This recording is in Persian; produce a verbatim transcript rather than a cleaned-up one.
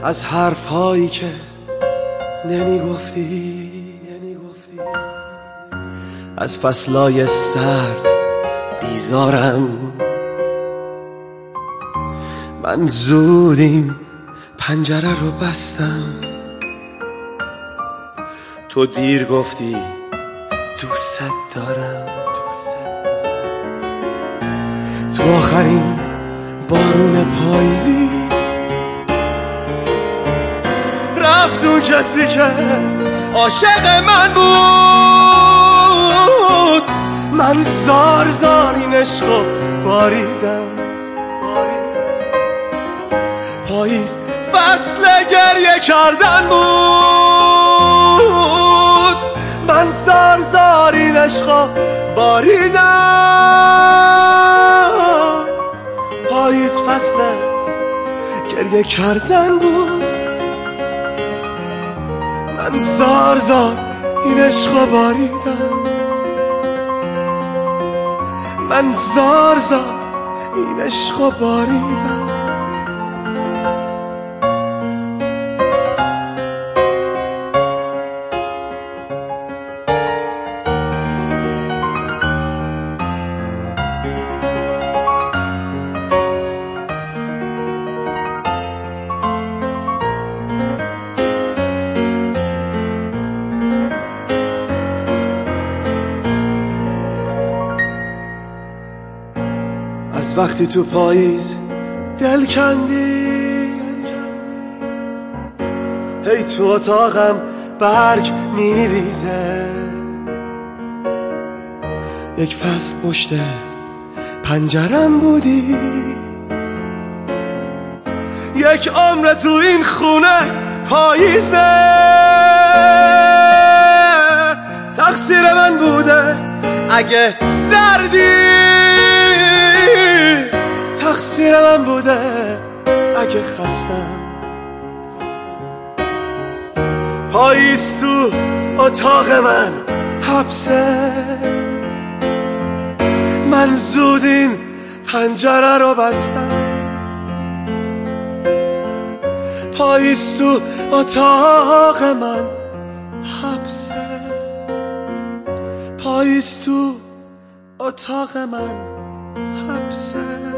از حرفهایی که نمی گفتی، از فصلای سرد بیزارم. من زود این پنجره رو بستم، تو دیر گفتی دوست دارم. تو آخرین بارون پاییزی رفت اون کسی که عاشق من بود. من زار زار این عشقو باریدم. پاییز فصل گریه کردن بود. من زار زار این عشقو باریدم. پاییز فصل گریه کردن بود. من زار زار این عشقو باریدم. من زار زار این عشقو باریدم. از وقتی تو پاییز دل کندی، هی تو اتاقم برگ میریزه. یک فصل پشت پنجرم بودی، یک عمر تو این خونه پاییزه. تقصیر من بوده اگه سردی، تقصیر من بوده اگه خستم. پاییز تو اتاق من حبسه. من زود این پنجره رو بستم. پاییز تو اتاق من حبسه. پاییز تو اتاق من حبسه.